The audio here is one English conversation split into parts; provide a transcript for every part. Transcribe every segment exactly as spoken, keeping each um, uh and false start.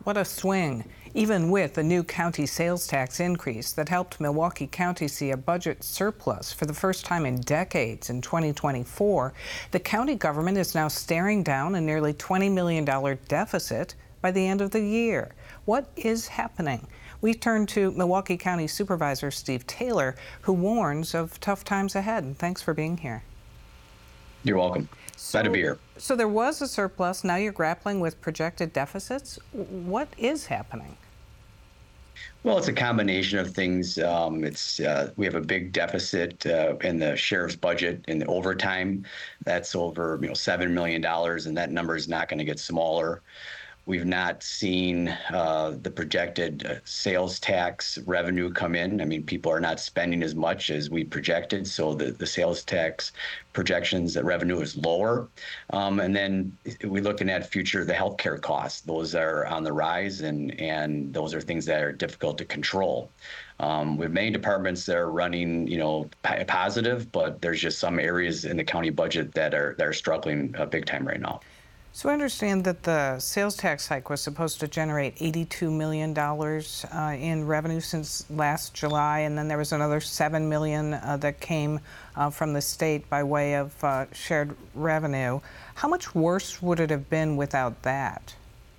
What a swing, even with a new county sales tax increase that helped Milwaukee County see a budget surplus for the first time in decades in twenty twenty-four. The county government is now staring down a nearly twenty million dollars deficit by the end of the year. What is happening? We turn to Milwaukee County Supervisor Steve Taylor, who warns of tough times ahead. Thanks for being here. You're welcome. So, Glad to be here. So there was a surplus. Now you're grappling with projected deficits. What is happening? Well, it's a combination of things. Um, it's uh, we have a big deficit uh, in the sheriff's budget in the overtime. That's over you know seven million dollars, and that number is not going to get smaller. We've not seen uh, the projected uh, sales tax revenue come in. I mean, people are not spending as much as we projected, so the, the sales tax projections, that revenue is lower. Um, and then we're looking at future, the healthcare costs. Those are on the rise, and, and those are things that are difficult to control. Um, we have many departments that are running, you know, positive, but there's just some areas in the county budget that are, that are struggling uh, big time right now. So I understand that the sales tax hike was supposed to generate eighty-two million dollars uh, in revenue since last July, and then there was another seven million dollars uh, that came uh, from the state by way of uh, shared revenue. How much worse would it have been without that?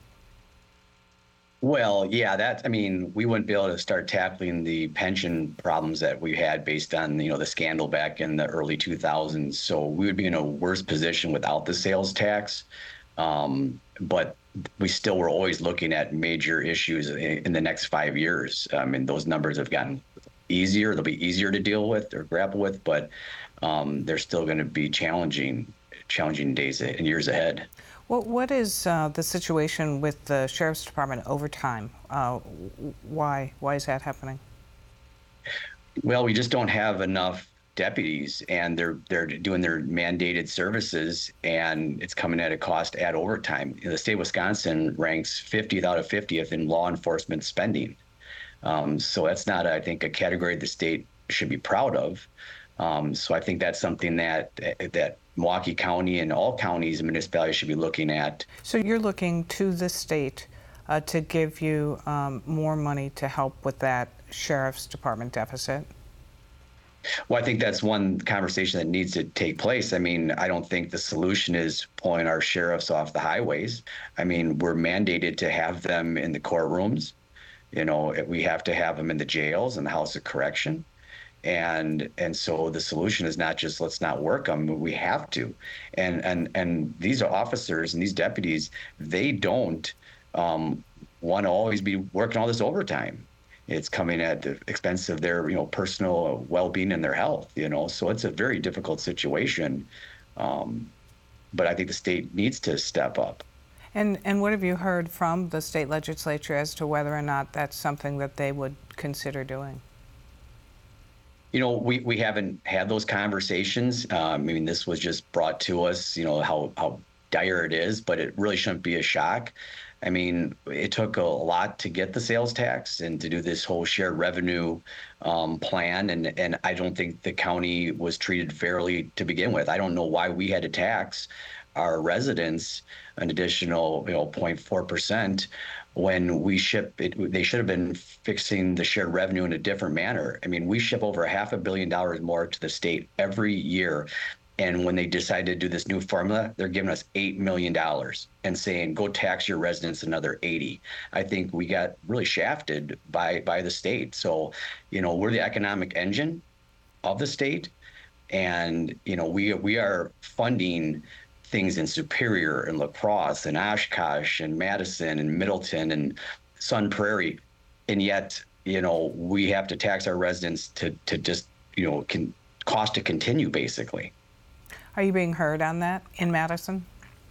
Well, yeah, that, I mean, we wouldn't be able to start tackling the pension problems that we had based on, you know, the scandal back in the early two thousands. So we would be in a worse position without the sales tax. Um, but we still were always looking at major issues in, in the next five years. I mean, those numbers have gotten easier. They'll be easier to deal with or grapple with, but um, they're still going to be challenging, challenging days and years ahead. Well, what is uh, the situation with the Sheriff's Department overtime? Uh, why? Why is that happening? Well, we just don't have enough deputies, and they're they're doing their mandated services, and it's coming at a cost at overtime. You know, the state of Wisconsin ranks fiftieth out of fiftieth in law enforcement spending. Um, so that's not, I think, a category the state should be proud of. Um, so I think that's something that that Milwaukee County and all counties and municipalities should be looking at. So you're looking to the state uh, to give you um, more money to help with that Sheriff's Department deficit? Well, I think that's one conversation that needs to take place. I mean, I don't think the solution is pulling our sheriffs off the highways. I mean, we're mandated to have them in the courtrooms. You know, we have to have them in the jails and the House of Correction. And and so the solution is not just let's not work them. We have to. And and and these are officers and these deputies. They don't um, want to always be working all this overtime. It's coming at the expense of their, you know, personal well-being and their health, you know, so it's a very difficult situation. Um, but I think the state needs to step up. And and what have you heard from the state legislature as to whether or not that's something that they would consider doing? You know, we, we haven't had those conversations. Um, I mean, this was just brought to us, you know, how, how dire it is, but it really shouldn't be a shock. I mean, it took a lot to get the sales tax and to do this whole shared revenue um, plan. And, and I don't think the county was treated fairly to begin with. I don't know why we had to tax our residents an additional, you know, zero point four percent when we ship it. They should have been fixing the shared revenue in a different manner. I mean, we ship over half a billion dollars more to the state every year. And when they decided to do this new formula, they're giving us eight million dollars and saying, go tax your residents another eighty. I think we got really shafted by, by the state. So, you know, we're the economic engine of the state. And, you know, we, we are funding things in Superior and La Crosse and Oshkosh and Madison and Middleton and Sun Prairie. And yet, you know, we have to tax our residents to, to just, you know, can cost to continue, basically. Are you being heard on that in Madison?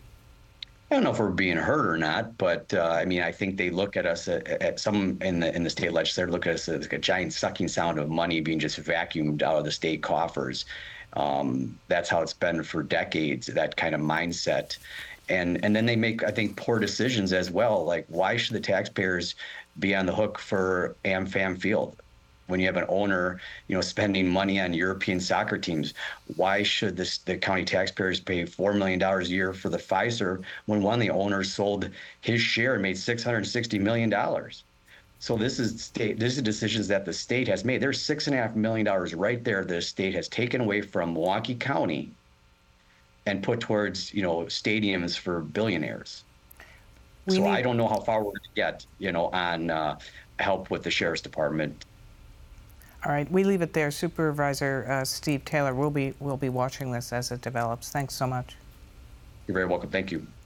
I don't know if we're being heard or not, but uh, I mean, I think they look at us at, at some in the in the state legislature look at us as like a giant sucking sound of money being just vacuumed out of the state coffers. Um, that's how it's been for decades, that kind of mindset. And and then they make, I think, poor decisions as well. Like, why should the taxpayers be on the hook for AmFam Field? when you have an owner, you know, spending money on European soccer teams, why should this the county taxpayers pay four million dollars a year for the Pfizer when one of the owners sold his share and made six hundred sixty million dollars? So this is state. This is decisions that the state has made. There's six and a half million dollars right there. The state has taken away from Milwaukee County and put towards, you know, stadiums for billionaires. We so need- I don't know how far we're going to get, you know, on uh, help with the sheriff's department. All right, we leave it there. Supervisor uh, Steve Taylor will be will be watching this as it develops. Thanks so much. You're very welcome. Thank you.